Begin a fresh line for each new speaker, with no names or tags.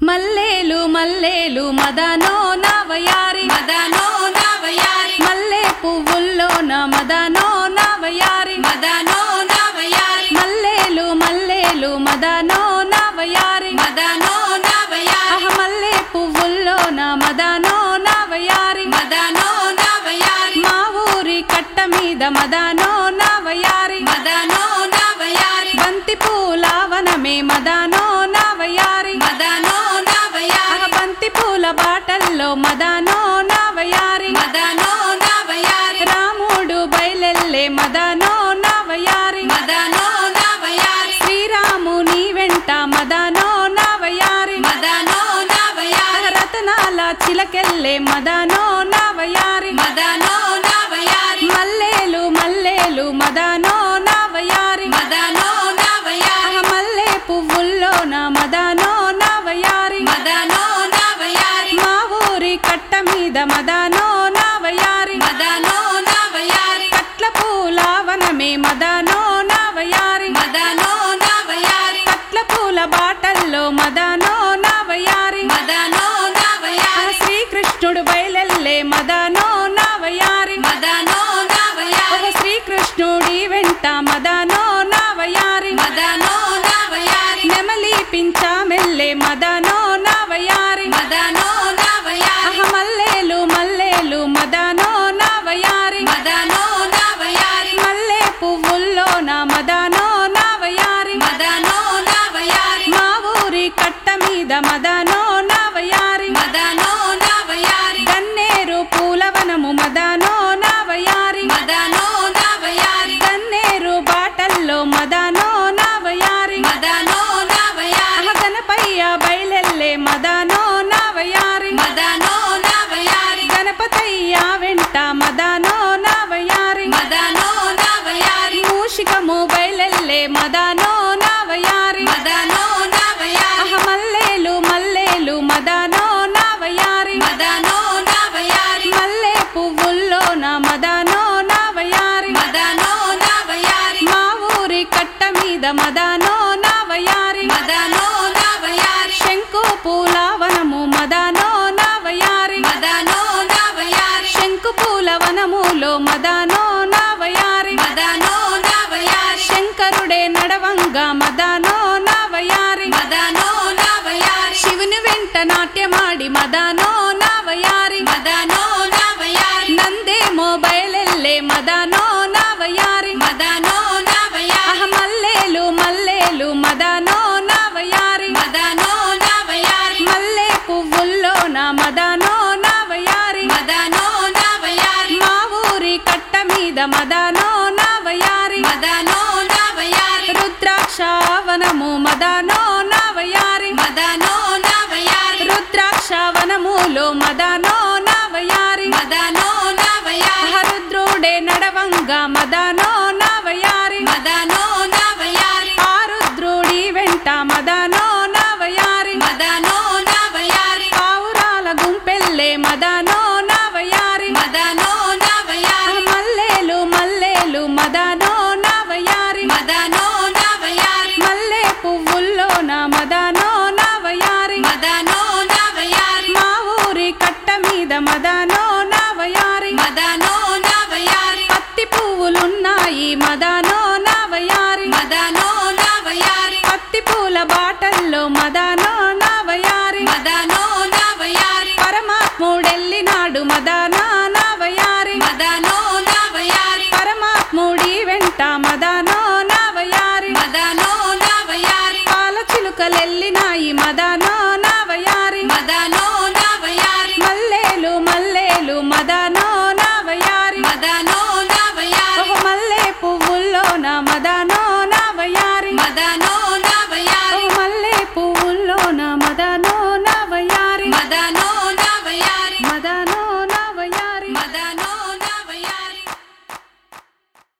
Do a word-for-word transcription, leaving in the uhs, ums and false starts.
మల్లేలు మల్లేలు మదనో నవయారి
మదనో నవయారి
మల్లె పువ్వుల్లోన మదనో నవయారి
మదనో నవయారి
మల్లేలు మల్లేలు మదనో నవయారి
మదనో నవయారి
ఆహ మల్లె పువ్వుల్లోన మదనో నవయారి
మదనో నవయారి
మా ఊరి కట్ట మీద మదనో నవయారి
మదనో నవయారి
బంతి పూల వనమే మదనో నవయారి
మదనో నవయారి
బంతి పూల బాటల్లో మదనో నవయారి
మదనో నవయారి
రాముడు బయలెల్లే మదనో నవయారి
మదనో నవయారి
శ్రీరాముని వెంట మదనో నవయారి
మదనో నవయారి
రతనాల చిలకెల్లే మదనో నవయారి
మదనో నవయారి
మల్లేలు మల్లేలు మదనో నవయారి
మదనో నవయారి
మల్లె పువ్వుల్లోన మదనో నవయారి
మదనో నవయారి
మా ఊరి కట్ట మీద మదనో నవయారి
మదనో నవయారి
కట్ల పూల వనమే మదనో నవయారి
మదనో నవయారి
కట్ల పూల బాటల్లో మదనో నవయారి
మదనో నవయారి
శ్రీకృష్ణుడు బయలెల్లే మదనో నవయారి
మదనో నవయారి
శ్రీకృష్ణుడి వెంట మదనో నవయారి
మదనో నవయారి
నెమలి పించామెల్లే మదనో నవయారి
మదనో నవయారి
మల్లేలు మల్లేలు మదనో నవయారి
మదనో నవయారి
మల్లె పువ్వుల్లోన మదనో నవయారి
మదనో నవయారి
మా ఊరి కట్ట మీద మదనో నవయారి
మదనో నవయారి
గన్నేరు పూలవనము మదనో నవయారి
మదనో నవయారి
గన్నేరు బాటల్లో మదనో నవయారి
మదనో నవయారి
గణపయ్య బయలెల్లే మదనో నవయారి
మదనో నవయారి
గణపతయ్య వెంట మదనో నవయారి
మదనో నవయారి
మూషికము బయలెల్లే మదనో నవయారి
మదనో నవయారి
మల్లేలు మల్లేలు మదనో నవయారి
మదనో నవయారి
మల్లె పువ్వుల్లోన మదనో నవయారి
మదనో నవయారి
మా ఊరి కట్ట మీద మదనో నవయారి
మదనో నవయారి
శంకు పూల వనము మదనో నవయారి
మదనో నవయారి
శంకు పూల వనములో మదనో నవయారి
మదనో నవయారి
శంకరుడే నడవంగా మదనో నవయారి
మదనో నవయారి
శివుని వెంట నాట్యమాడి మదనో నవయారి
మదనో నవయారి
నందేమో బయలెల్లే మదనో నవయారి
మదనో నవయారి
మల్లేలు మల్లేలు మదనో నవయారి
మదనో నవయారి
మల్లె పువ్వుల్లోన మదనో నవయారి
మదనో నవయారి
మా ఊరి కట్ట మీద మదనో నవయారి
మదనో నవయారి
రుద్రాక్ష వనము మదనో నవయారి
మదనో నవయారి
రుద్రాక్ష వనములో మదనో నవయారి
మదనో నవయారి
రుద్రుడే నడవంగా మదనో నవయారి
మదనో నవయారి
ఆ రుద్రుడి వెంట మదనో నవయారి
మదనో నవయారి
పావురాల గుంపెల్లే మదనో నవయారి
మదనో నవయారి
మల్లేలు మల్లేలు మదనో నవయారి
మదనో నవయారి
మల్లె పువ్వుల్లోన మదనో నవయారి
మదనో నవయారి
మా ఊరి కట్ట మీద మదనో నవయారి
మదనో నవయారి
పత్తి పువ్వులున్నాయి మదనో నవయారి
మదనో నవయారి
పత్తి పూల బాటల్లో మదనో నవయారి
మదనో నవయారి
పరమాత్ముడెల్లినాడు మదనో నవయారి
మదనో నవయారి
పరమాత్ముడి వెంట మదనో